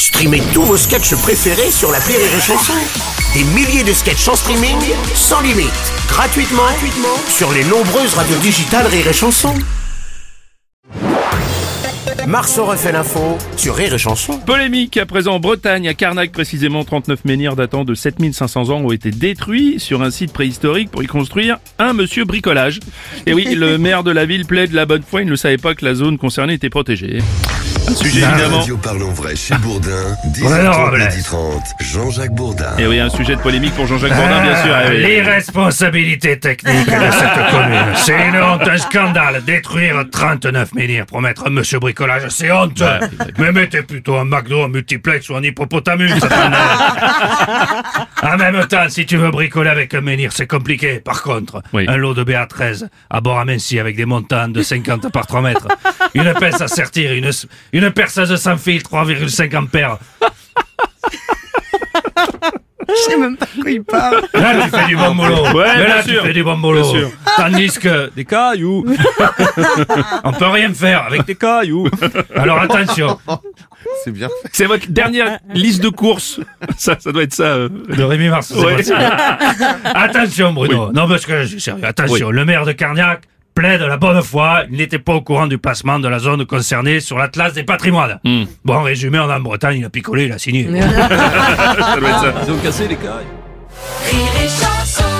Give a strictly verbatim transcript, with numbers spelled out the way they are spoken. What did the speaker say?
Streamez tous vos sketchs préférés sur l'appli Rire et Chanson. Des milliers de sketchs en streaming, sans limite, gratuitement, gratuitement sur les nombreuses radios digitales Rire et Chanson. Marceau refait l'info sur Rire et Chanson. Polémique à présent en Bretagne, à Carnac précisément, trente-neuf menhirs datant de sept mille cinq cents ans ont été détruits sur un site préhistorique pour y construire un monsieur bricolage. Et oui, le maire de la ville plaide la bonne foi, il ne savait pas que la zone concernée était protégée. Un sujet La évidemment... radio Parlons Vrai chez Bourdin, dix Ouais, heures trente, Robles. midi trente, Jean-Jacques Bourdin. Et oui, un sujet de polémique pour Jean-Jacques Bourdin, bien sûr. Eh oui. L'irresponsabilité technique de cette commune. C'est une honte, un scandale. Détruire trente-neuf menhirs pour mettre un monsieur bricolage, c'est honte. Ouais, Mais mettez plutôt un McDo, un multiplex ou un hippopotamus. ça fait une- En même temps, si tu veux bricoler avec un menhir, c'est compliqué. Par contre, Oui. un lot de B A treize à bord aminci avec des montants de cinquante par trois mètres, une pince à sertir, une, une perceuse sans fil trois virgule cinq ampères. Je sais même pas de quoi il parle. Là, tu fais du bon boulot. Ouais, Mais bien là, sûr. tu fais du bon boulot. Bien sûr. Tandis que des cailloux, on peut rien faire avec des cailloux. Alors attention. C'est bien fait. C'est votre dernière liste de courses. Ça, ça doit être ça. euh. De Rémi Mars. c'est Ouais. possible. Attention, Bruno. Non, parce que je suis sérieux. Attention, le maire de Carnac plaide la bonne foi. Il n'était pas au courant du placement de la zone concernée sur l'Atlas des patrimoines. Hmm. Bon, en résumé, on est en Bretagne, il a picolé, il a signé. Ça doit être ça. Ils ont cassé les cailles. Rire et Chanson.